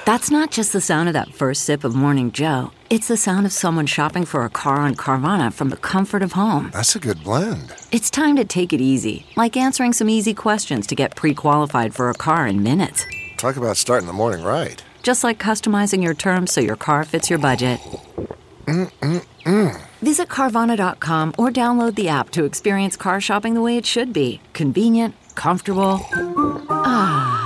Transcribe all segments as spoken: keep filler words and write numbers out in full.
That's not just the sound of that first sip of Morning Joe. It's the sound of someone shopping for a car on Carvana from the comfort of home. That's a good blend. It's time to take it easy, like answering some easy questions to get pre-qualified for a car in minutes. Talk about starting the morning right. Just like customizing your terms so your car fits your budget. Mm-mm-mm. Visit Carvana dot com or download the app to experience car shopping the way it should be. Convenient, comfortable. Ah.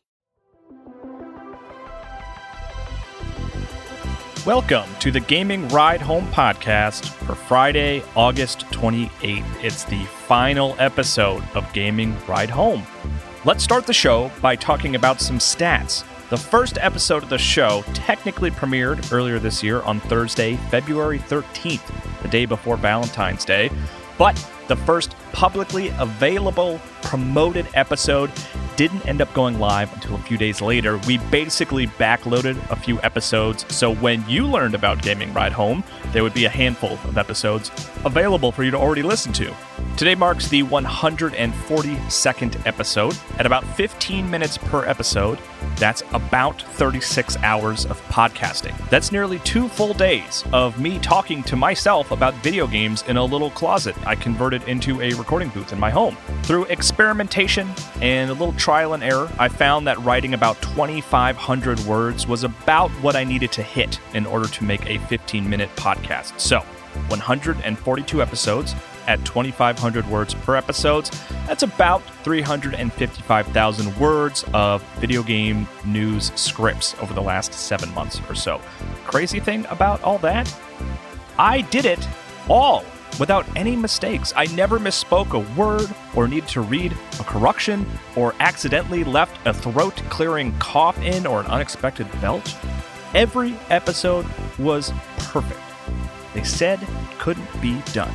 Welcome to the Gaming Ride Home podcast for Friday, August twenty-eighth. It's the final episode of Gaming Ride Home. Let's start the show by talking about some stats. The first episode of the show technically premiered earlier this year on Thursday, February thirteenth, the day before Valentine's Day, but the first publicly available promoted episode didn't end up going live until a few days later. We basically backloaded a few episodes, so when you learned about Gaming Ride Home, there would be a handful of episodes available for you to already listen to. Today marks the one hundred forty-second episode. At about fifteen minutes per episode, that's about thirty-six hours of podcasting. That's nearly two full days of me talking to myself about video games in a little closet I converted into a recording booth in my home. Through experimentation and a little trial and error, I found that writing about twenty-five hundred words was about what I needed to hit in order to make a fifteen-minute podcast. So, one hundred forty-two episodes at twenty-five hundred words per episode. That's about three hundred fifty-five thousand words of video game news scripts over the last seven months or so. Crazy thing about all that? I did it all without any mistakes. I never misspoke a word or needed to read a correction or accidentally left a throat-clearing cough in or an unexpected belch. Every episode was perfect. They said it couldn't be done.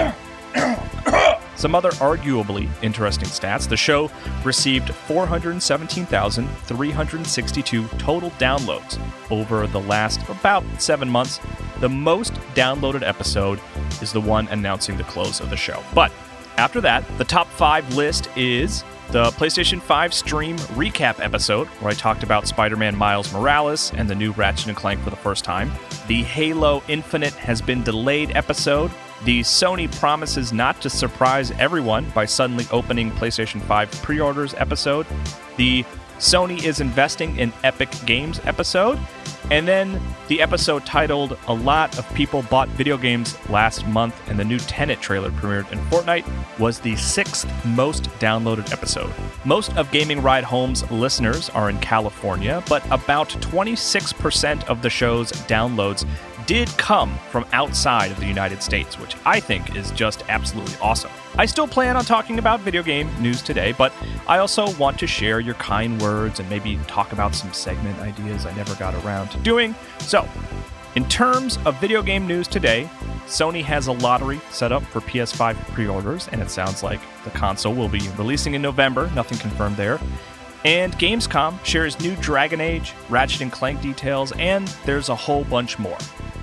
Some other arguably interesting stats. The show received four hundred seventeen thousand three hundred sixty-two total downloads over the last about seven months. The most downloaded episode is the one announcing the close of the show. But after that, the top five list is the PlayStation five stream recap episode, where I talked about Spider-Man Miles Morales and the new Ratchet and Clank for the first time. The Halo Infinite has been delayed episode. The Sony promises not to surprise everyone by suddenly opening PlayStation five pre-orders episode. The Sony is investing in Epic Games episode. And then the episode titled A Lot of People Bought Video Games Last Month and the new Tenet trailer premiered in Fortnite was the sixth most downloaded episode. Most of Gaming Ride Home's listeners are in California, but about twenty-six percent of the show's downloads did come from outside of the United States, which I think is just absolutely awesome. I still plan on talking about video game news today, but I also want to share your kind words and maybe talk about some segment ideas I never got around to doing. So, in terms of video game news today, Sony has a lottery set up for P S five pre-orders, and it sounds like the console will be releasing in November, nothing confirmed there. And Gamescom shares new Dragon Age, Ratchet and Clank details, and there's a whole bunch more.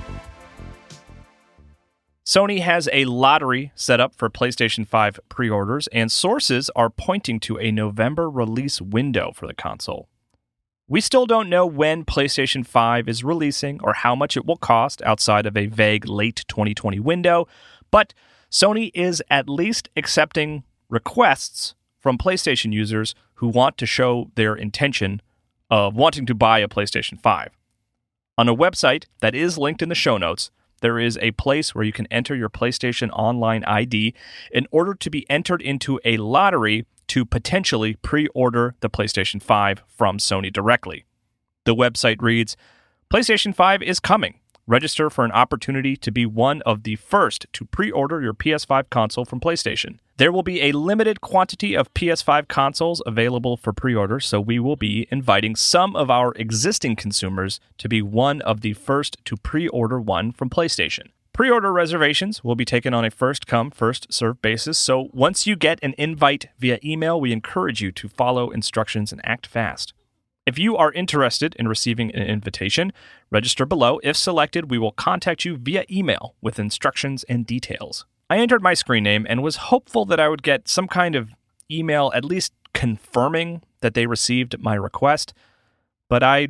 Sony has a lottery set up for PlayStation five pre-orders, and sources are pointing to a November release window for the console. We still don't know when PlayStation five is releasing or how much it will cost outside of a vague late twenty twenty window, but Sony is at least accepting requests from PlayStation users who want to show their intention of wanting to buy a PlayStation five. On a website that is linked in the show notes, there is a place where you can enter your PlayStation Online I D in order to be entered into a lottery to potentially pre-order the PlayStation five from Sony directly. The website reads, PlayStation five is coming. Register for an opportunity to be one of the first to pre-order your P S five console from PlayStation. There will be a limited quantity of P S five consoles available for pre-order, so we will be inviting some of our existing consumers to be one of the first to pre-order one from PlayStation. Pre-order reservations will be taken on a first-come, first-served basis, so once you get an invite via email, we encourage you to follow instructions and act fast. If you are interested in receiving an invitation, register below. If selected, we will contact you via email with instructions and details. I entered my screen name and was hopeful that I would get some kind of email at least confirming that they received my request, but I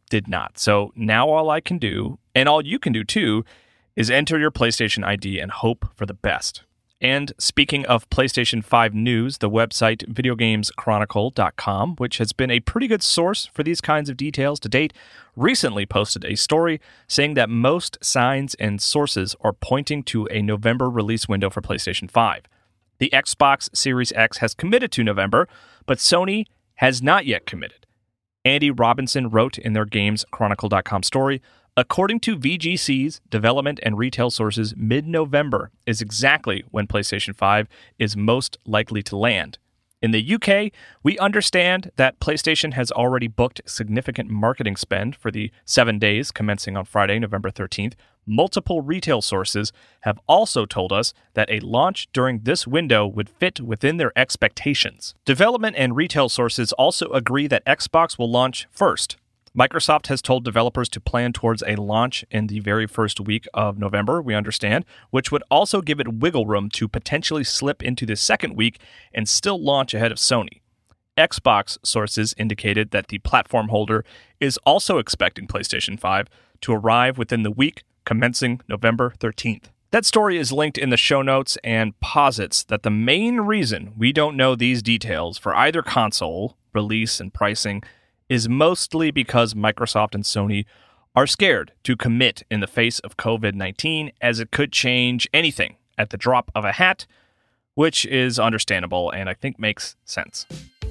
did not. So now all I can do, and all you can do too, is enter your PlayStation I D and hope for the best. And speaking of PlayStation five news, the website video games chronicle dot com, which has been a pretty good source for these kinds of details to date, recently posted a story saying that most signs and sources are pointing to a November release window for PlayStation five. The Xbox Series X has committed to November, but Sony has not yet committed. Andy Robinson wrote in their games chronicle dot com story, according to V G C's development and retail sources, mid-November is exactly when PlayStation five is most likely to land. In the U K, we understand that PlayStation has already booked significant marketing spend for the seven days commencing on Friday, November thirteenth. Multiple retail sources have also told us that a launch during this window would fit within their expectations. Development and retail sources also agree that Xbox will launch first. Microsoft has told developers to plan towards a launch in the very first week of November, we understand, which would also give it wiggle room to potentially slip into the second week and still launch ahead of Sony. Xbox sources indicated that the platform holder is also expecting PlayStation five to arrive within the week commencing November thirteenth. That story is linked in the show notes and posits that the main reason we don't know these details for either console, release and pricing, is mostly because Microsoft and Sony are scared to commit in the face of covid nineteen, as it could change anything at the drop of a hat, which is understandable and I think makes sense.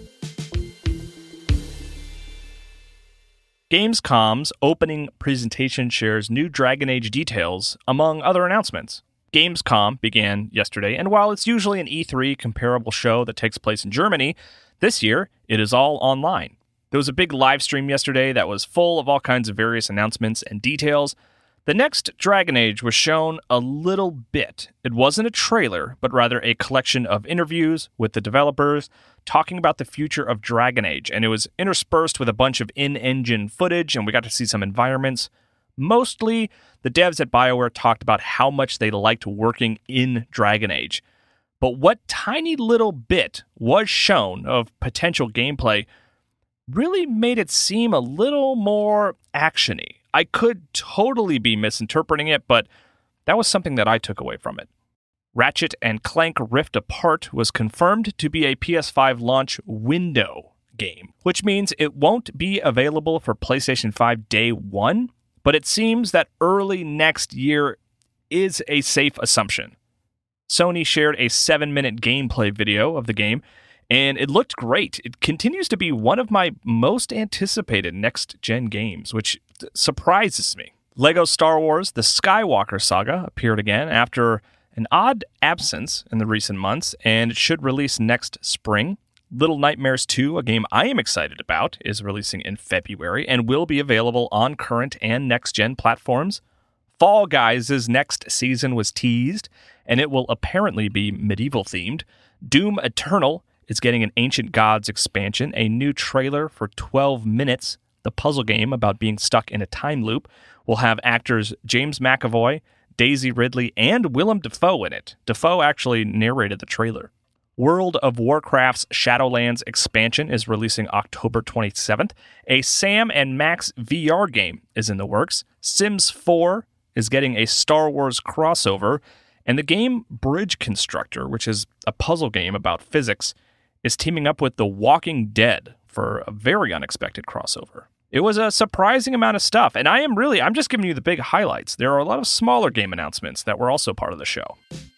Gamescom's opening presentation shares new Dragon Age details, among other announcements. Gamescom began yesterday, and while it's usually an E three comparable show that takes place in Germany, this year it is all online. There was a big live stream yesterday that was full of all kinds of various announcements and details. The next Dragon Age was shown a little bit. It wasn't a trailer, but rather a collection of interviews with the developers talking about the future of Dragon Age, and it was interspersed with a bunch of in-engine footage, and we got to see some environments. Mostly, the devs at BioWare talked about how much they liked working in Dragon Age. But what tiny little bit was shown of potential gameplay really made it seem a little more action-y. I could totally be misinterpreting it, but that was something that I took away from it. Ratchet and Clank Rift Apart was confirmed to be a P S five launch window game, which means it won't be available for PlayStation five day one, but it seems that early next year is a safe assumption. Sony shared a seven-minute gameplay video of the game, and it looked great. It continues to be one of my most anticipated next-gen games, which surprises me. Lego Star Wars The Skywalker Saga appeared again after an odd absence in the recent months, and it should release next spring. Little Nightmares two, a game I am excited about, is releasing in February and will be available on current and next-gen platforms. Fall Guys' next season was teased, and it will apparently be medieval-themed. Doom Eternal is getting an Ancient Gods expansion, a new trailer for twelve minutes. The puzzle game about being stuck in a time loop will have actors James McAvoy, Daisy Ridley, and Willem Dafoe in it. Dafoe actually narrated the trailer. World of Warcraft's Shadowlands expansion is releasing October twenty-seventh. A Sam and Max V R game is in the works. Sims four is getting a Star Wars crossover. And the game Bridge Constructor, which is a puzzle game about physics, is teaming up with The Walking Dead for a very unexpected crossover. It was a surprising amount of stuff, and I am really, I'm just giving you the big highlights. There are a lot of smaller game announcements that were also part of the show.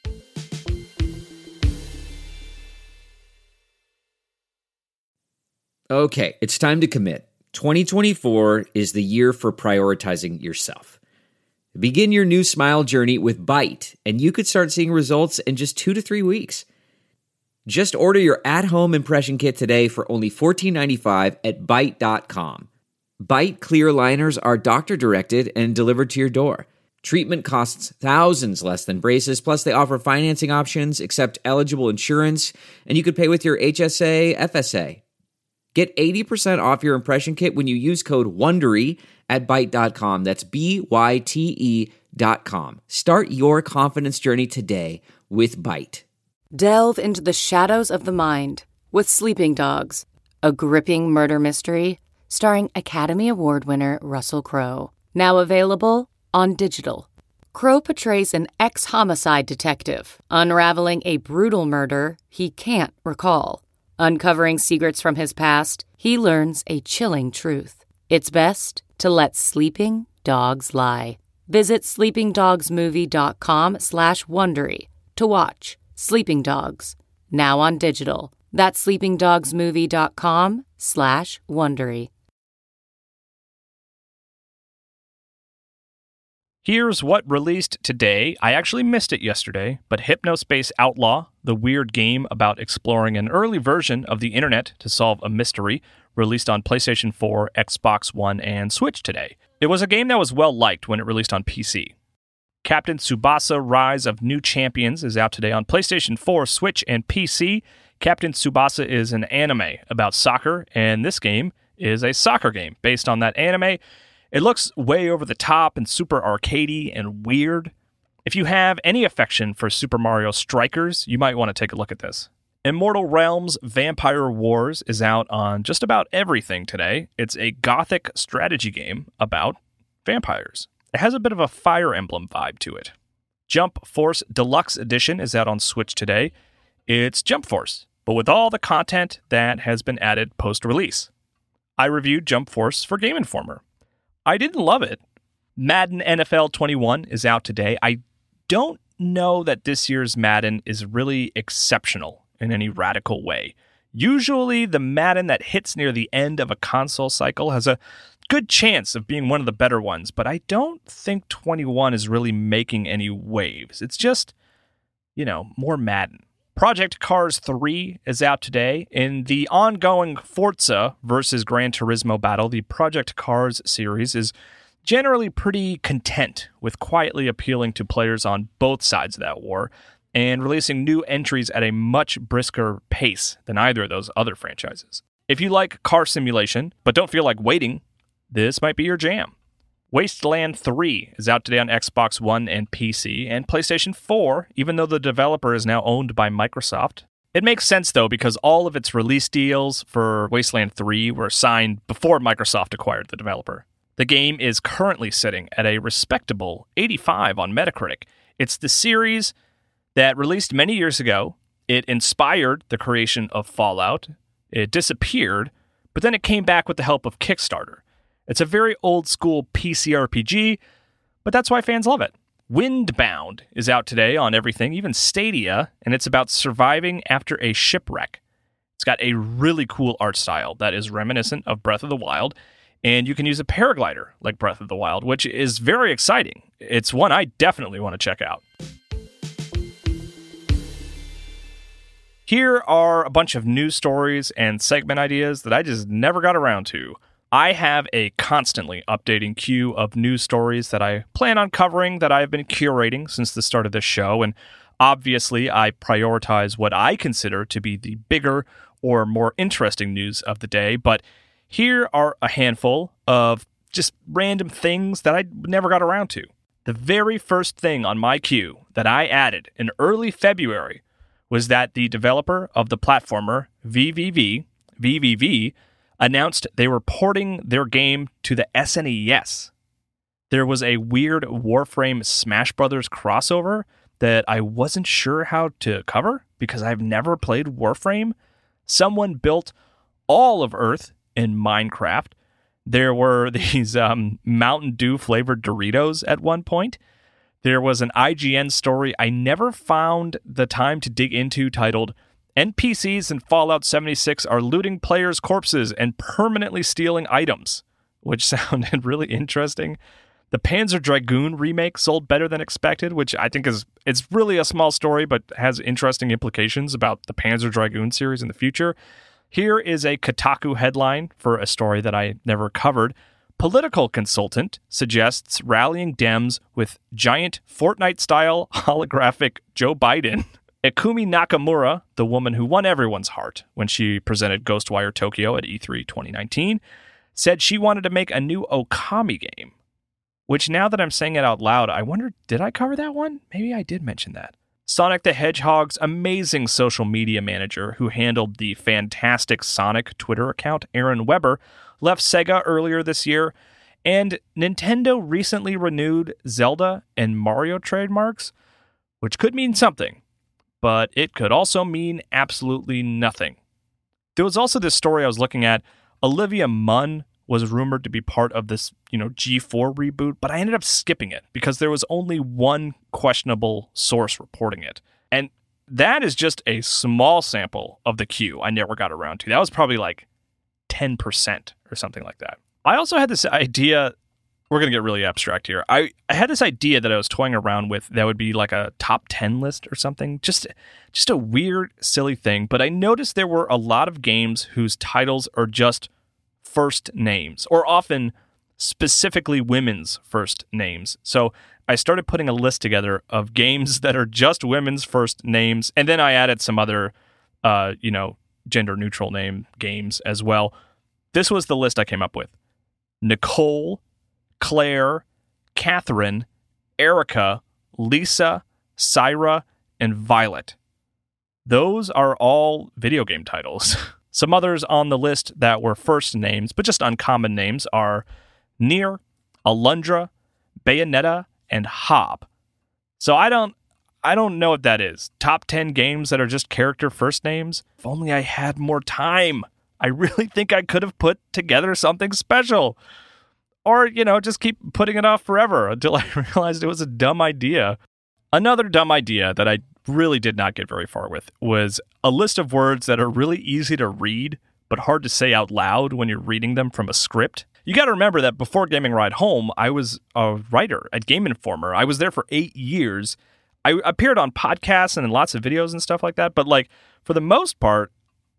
Okay, it's time to commit. twenty twenty-four is the year for prioritizing yourself. Begin your new smile journey with Byte, and you could start seeing results in just two to three weeks. Just order your at-home impression kit today for only fourteen ninety-five at byte dot com. Byte clear liners are doctor-directed and delivered to your door. Treatment costs thousands less than braces, plus they offer financing options, accept eligible insurance, and you could pay with your H S A, F S A. Get eighty percent off your impression kit when you use code WONDERY at byte dot com. That's B Y T E dot com. Start your confidence journey today with Byte. Delve into the shadows of the mind with Sleeping Dogs, a gripping murder mystery starring Academy Award winner Russell Crowe. Now available on digital. Crowe portrays an ex-homicide detective, unraveling a brutal murder he can't recall. Uncovering secrets from his past, he learns a chilling truth. It's best to let sleeping dogs lie. Visit sleepingdogsmovie.com slash Wondery to watch Sleeping Dogs, now on digital. That's sleepingdogsmovie.com slash Wondery. Here's what released today. I actually missed it yesterday, but Hypnospace Outlaw, the weird game about exploring an early version of the internet to solve a mystery, released on PlayStation four, Xbox One, and Switch today. It was a game that was well-liked when it released on P C. Captain Tsubasa Rise of New Champions is out today on PlayStation four, Switch, and P C. Captain Tsubasa is an anime about soccer, and this game is a soccer game based on that anime. It looks way over the top and super arcadey and weird. If you have any affection for Super Mario Strikers, you might want to take a look at this. Immortal Realms Vampire Wars is out on just about everything today. It's a gothic strategy game about vampires. It has a bit of a Fire Emblem vibe to it. Jump Force Deluxe Edition is out on Switch today. It's Jump Force, but with all the content that has been added post-release. I reviewed Jump Force for Game Informer. I didn't love it. Madden N F L twenty-one is out today. I don't know that this year's Madden is really exceptional in any radical way. Usually, the Madden that hits near the end of a console cycle has a good chance of being one of the better ones, but I don't think twenty-one is really making any waves. It's just, you know, more Madden. Project Cars three is out today. In the ongoing Forza versus Gran Turismo battle, the Project Cars series is generally pretty content with quietly appealing to players on both sides of that war and releasing new entries at a much brisker pace than either of those other franchises. If you like car simulation but don't feel like waiting, this might be your jam. Wasteland three is out today on Xbox One and P C, and PlayStation four, even though the developer is now owned by Microsoft. It makes sense, though, because all of its release deals for Wasteland three were signed before Microsoft acquired the developer. The game is currently sitting at a respectable eighty-five on Metacritic. It's the series that released many years ago. It inspired the creation of Fallout. It disappeared, but then it came back with the help of Kickstarter. It's a very old-school P C R P G, but that's why fans love it. Windbound is out today on everything, even Stadia, and it's about surviving after a shipwreck. It's got a really cool art style that is reminiscent of Breath of the Wild, and you can use a paraglider like Breath of the Wild, which is very exciting. It's one I definitely want to check out. Here are a bunch of news stories and segment ideas that I just never got around to. I have a constantly updating queue of news stories that I plan on covering that I've been curating since the start of this show, and obviously I prioritize what I consider to be the bigger or more interesting news of the day, but here are a handful of just random things that I never got around to. The very first thing on my queue that I added in early February was that the developer of the platformer V V V, V V V, announced they were porting their game to the S N E S. There was a weird Warframe Smash Brothers crossover that I wasn't sure how to cover because I've never played Warframe. Someone built all of Earth in Minecraft. There were these um, Mountain Dew flavored Doritos at one point. There was an I G N story I never found the time to dig into titled N P Cs in Fallout seventy-six are looting players' corpses and permanently stealing items, which sounded really interesting. The Panzer Dragoon remake sold better than expected, which I think is it's really a small story, but has interesting implications about the Panzer Dragoon series in the future. Here is a Kotaku headline for a story that I never covered. Political consultant suggests rallying Dems with giant Fortnite-style holographic Joe Biden. Ikumi Nakamura, the woman who won everyone's heart when she presented Ghostwire Tokyo at E three twenty nineteen, said she wanted to make a new Okami game. Which, now that I'm saying it out loud, I wonder, did I cover that one? Maybe I did mention that. Sonic the Hedgehog's amazing social media manager, who handled the fantastic Sonic Twitter account, Aaron Weber, left Sega earlier this year, and Nintendo recently renewed Zelda and Mario trademarks, which could mean something, but it could also mean absolutely nothing. There was also this story I was looking at. Olivia Munn was rumored to be part of this, you know, G four reboot, but I ended up skipping it because there was only one questionable source reporting it. And that is just a small sample of the queue I never got around to. That was probably like ten percent or something like that. I also had this idea, we're going to get really abstract here. I, I had this idea that I was toying around with that would be like a top ten list or something. Just, just a weird, silly thing. But I noticed there were a lot of games whose titles are just first names, or often specifically women's first names. So I started putting a list together of games that are just women's first names, and then I added some other, uh, you know, gender-neutral name games as well. This was the list I came up with. Nicole, Claire, Catherine, Erica, Lisa, Syra, and Violet. Those are all video game titles. Some others on the list that were first names, but just uncommon names, are Nier, Alundra, Bayonetta, and Hob. So I don't I don't know what that is. Top ten games that are just character first names? If only I had more time. I really think I could have put together something special. Or, you know, just keep putting it off forever until I realized it was a dumb idea. Another dumb idea that I really did not get very far with was a list of words that are really easy to read, but hard to say out loud when you're reading them from a script. You got to remember that before Gaming Ride Home, I was a writer at Game Informer. I was there for eight years. I appeared on podcasts and in lots of videos and stuff like that, but like for the most part,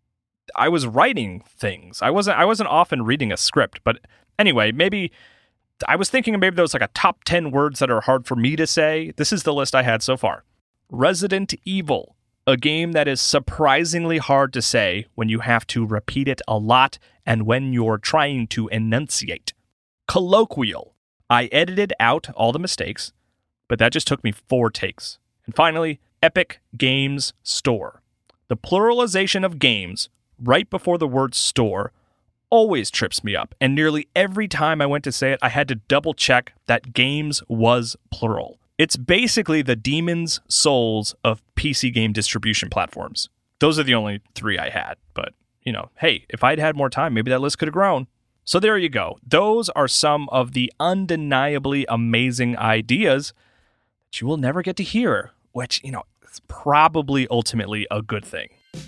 I was writing things. I wasn't I wasn't often reading a script, but anyway, maybe I was thinking maybe there was like a top ten words that are hard for me to say. This is the list I had so far. Resident Evil, a game that is surprisingly hard to say when you have to repeat it a lot and when you're trying to enunciate. Colloquial, I edited out all the mistakes, but that just took me four takes. And finally, Epic Games Store. The pluralization of games right before the word store always trips me up, and nearly every time I went to say it, I had to double check that games was plural. It's basically the Demon's Souls of P C game distribution platforms. Those are the only three I had, but, you know, hey, if I'd had more time, maybe that list could have grown. So there you go. Those are some of the undeniably amazing ideas that you will never get to hear, which, you know, is probably ultimately a good thing.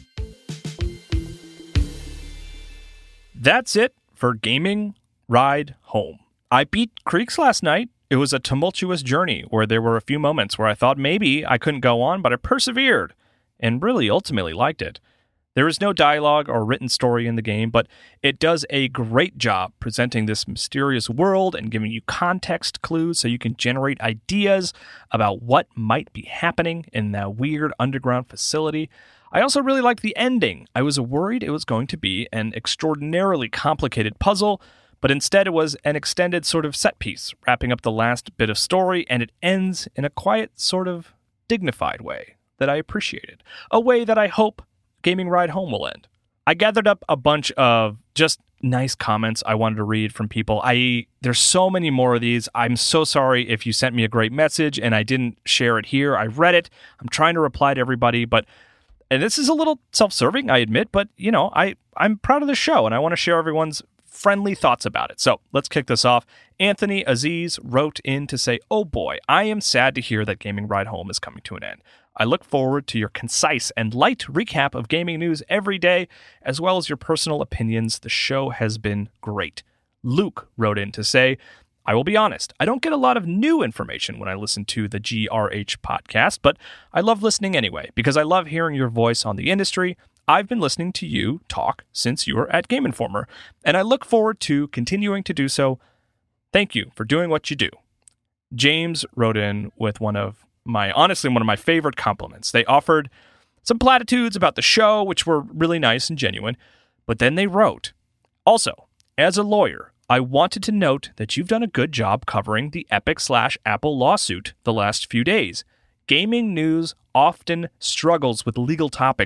That's it for Gaming Ride Home. I beat Creeks last night. It was a tumultuous journey where there were a few moments where I thought maybe I couldn't go on, but I persevered and really ultimately liked it. There is no dialogue or written story in the game, but it does a great job presenting this mysterious world and giving you context clues so you can generate ideas about what might be happening in that weird underground facility. I also really liked the ending. I was worried it was going to be an extraordinarily complicated puzzle, but instead it was an extended sort of set piece, wrapping up the last bit of story, and it ends in a quiet, sort of dignified way that I appreciated. A way that I hope Gaming Ride Home will end. I gathered up a bunch of just nice comments I wanted to read from people. I There's so many more of these. I'm so sorry if you sent me a great message and I didn't share it here. I read it. I'm trying to reply to everybody, but and this is a little self-serving, I admit, but, you know, I, I'm proud of the show, and I want to share everyone's friendly thoughts about it. So let's kick this off. Anthony Aziz wrote in to say, "Oh boy, I am sad to hear that Gaming Ride Home is coming to an end. I look forward to your concise and light recap of gaming news every day, as well as your personal opinions. The show has been great." Luke wrote in to say, "I will be honest, I don't get a lot of new information when I listen to the G R H podcast, but I love listening anyway, because I love hearing your voice on the industry. I've been listening to you talk since you were at Game Informer, and I look forward to continuing to do so. Thank you for doing what you do." James wrote in with one of my, honestly, one of my favorite compliments. They offered some platitudes about the show, which were really nice and genuine, but then they wrote, "Also, as a lawyer, I wanted to note that you've done a good job covering the Epic slash Apple lawsuit the last few days. Gaming news often struggles with legal topics.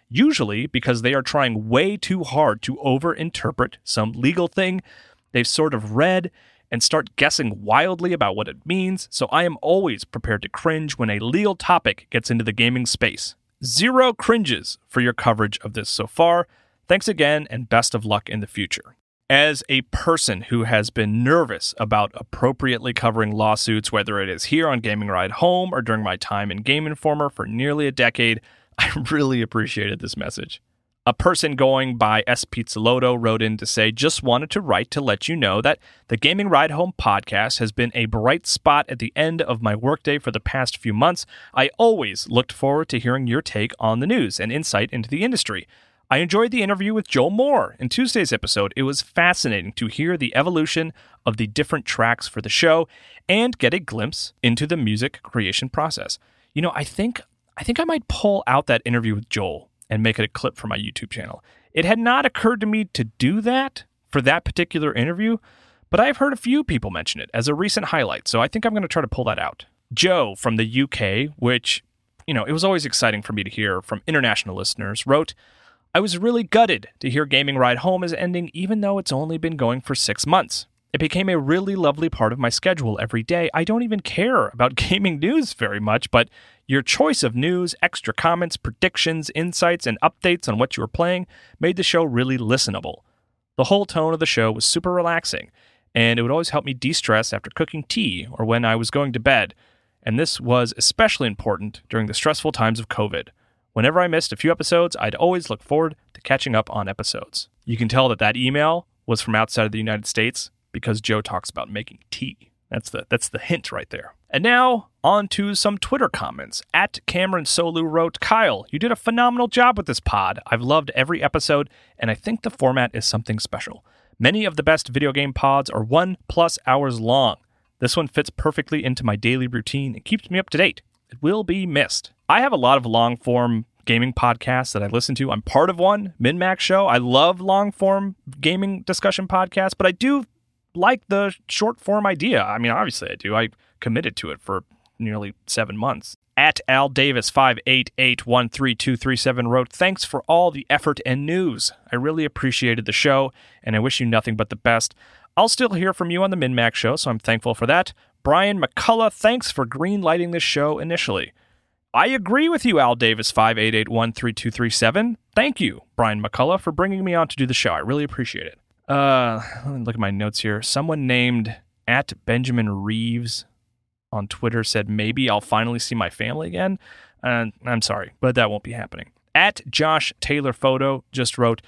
usually because they are trying way too hard to overinterpret some legal thing they've sort of read and start guessing wildly about what it means, so I am always prepared to cringe when a legal topic gets into the gaming space. Zero cringes for your coverage of this so far. Thanks again, and best of luck in the future. As a person who has been nervous about appropriately covering lawsuits, whether it is here on Gaming Ride Home or during my time in Game Informer for nearly a decade, I really appreciated this message. A person going by S. Pizzolotto wrote in to say, just wanted to write to let you know that the Gaming Ride Home podcast has been a bright spot at the end of my workday for the past few months. I always looked forward to hearing your take on the news and insight into the industry. I enjoyed the interview with Joel Moore in Tuesday's episode. It was fascinating to hear the evolution of the different tracks for the show and get a glimpse into the music creation process. You know, I think I think I might pull out that interview with Joel and make it a clip for my YouTube channel. It had not occurred to me to do that for that particular interview, but I've heard a few people mention it as a recent highlight, so I think I'm going to try to pull that out. Joe from the U K, which, you know, it was always exciting for me to hear from international listeners, wrote, I was really gutted to hear Gaming Ride Home is ending even though it's only been going for six months. It became a really lovely part of my schedule every day. I don't even care about gaming news very much, but your choice of news, extra comments, predictions, insights, and updates on what you were playing made the show really listenable. The whole tone of the show was super relaxing, and it would always help me de-stress after cooking tea or when I was going to bed, and this was especially important during the stressful times of COVID. Whenever I missed a few episodes, I'd always look forward to catching up on episodes. You can tell that that email was from outside of the United States because Joe talks about making tea. That's the that's the hint right there. And now, on to some Twitter comments. At Cameron Solu wrote, Kyle, you did a phenomenal job with this pod. I've loved every episode, and I think the format is something special. Many of the best video game pods are one plus hours long. This one fits perfectly into my daily routine and keeps me up to date. It will be missed. I have a lot of long-form gaming podcasts that I listen to. I'm part of one, MinMax Show. I love long-form gaming discussion podcasts, but I do like the short-form idea. I mean, obviously I do. I committed to it for nearly seven months. At Al Davis five eight eight one three two three seven wrote, thanks for all the effort and news. I really appreciated the show, and I wish you nothing but the best. I'll still hear from you on the MinMax Show, so I'm thankful for that. Brian McCullough, thanks for green-lighting this show initially. I agree with you, Al Davis five eight eight one three two three seven. Thank you, Brian McCullough, for bringing me on to do the show. I really appreciate it. Uh, let me look at my notes here. Someone named at Benjamin Reeves on Twitter said, maybe I'll finally see my family again. Uh, I'm sorry, but that won't be happening. At Josh Taylor Photo just wrote,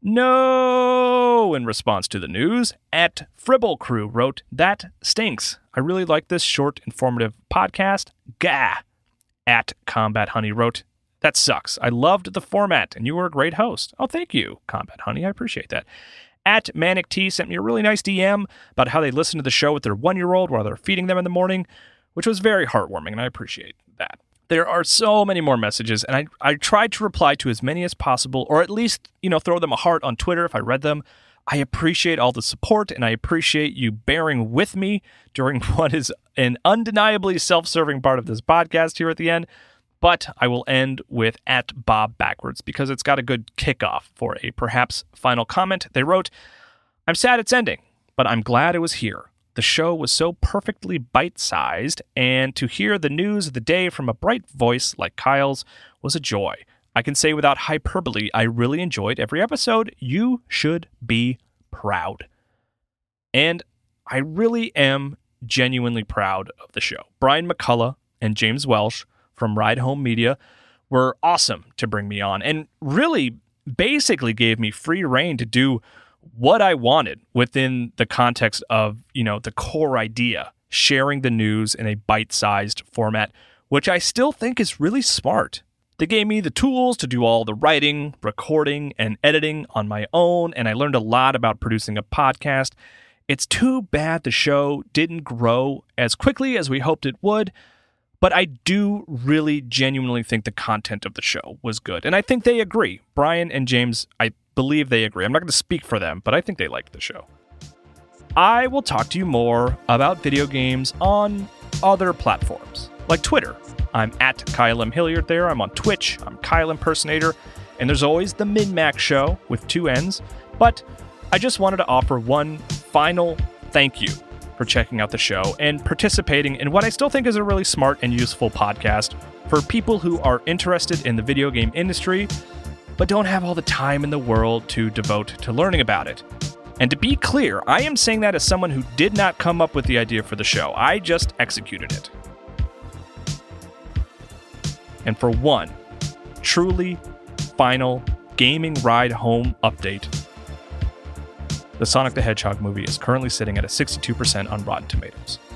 no, in response to the news. At Fribble Crew wrote, that stinks. I really like this short, informative podcast. Gah. At Combat Honey wrote, that sucks. I loved the format, and you were a great host. Oh, thank you, Combat Honey. I appreciate that. At Manic T sent me a really nice D M about how they listen to the show with their one-year-old while they're feeding them in the morning, which was very heartwarming, and I appreciate that. There are so many more messages, and I, I tried to reply to as many as possible, or at least, you know, throw them a heart on Twitter if I read them. I appreciate all the support, and I appreciate you bearing with me during what is an undeniably self-serving part of this podcast here at the end. But I will end with at Bob Backwards because it's got a good kickoff for a perhaps final comment. They wrote, I'm sad it's ending, but I'm glad it was here. The show was so perfectly bite-sized, and to hear the news of the day from a bright voice like Kyle's was a joy. I can say without hyperbole, I really enjoyed every episode. You should be proud. And I really am genuinely proud of the show. Brian McCullough and James Welsh from Ride Home Media were awesome to bring me on and really basically gave me free rein to do what I wanted within the context of, you know, the core idea, sharing the news in a bite-sized format, which I still think is really smart. They gave me the tools to do all the writing, recording, and editing on my own, and I learned a lot about producing a podcast. It's too bad the show didn't grow as quickly as we hoped it would, but I do really genuinely think the content of the show was good, and I think they agree. Brian and James, I believe they agree. I'm not going to speak for them, but I think they liked the show. I will talk to you more about video games on other platforms, like Twitter. I'm at Kyle M. Hilliard there. I'm on Twitch. I'm Kyle Impersonator. And there's always the Min-Max Show with two N's, but I just wanted to offer one final thank you for checking out the show and participating in what I still think is a really smart and useful podcast for people who are interested in the video game industry, but don't have all the time in the world to devote to learning about it. And to be clear, I am saying that as someone who did not come up with the idea for the show. I just executed it. And for one truly final gaming ride home update, the Sonic the Hedgehog movie is currently sitting at a sixty-two percent on Rotten Tomatoes.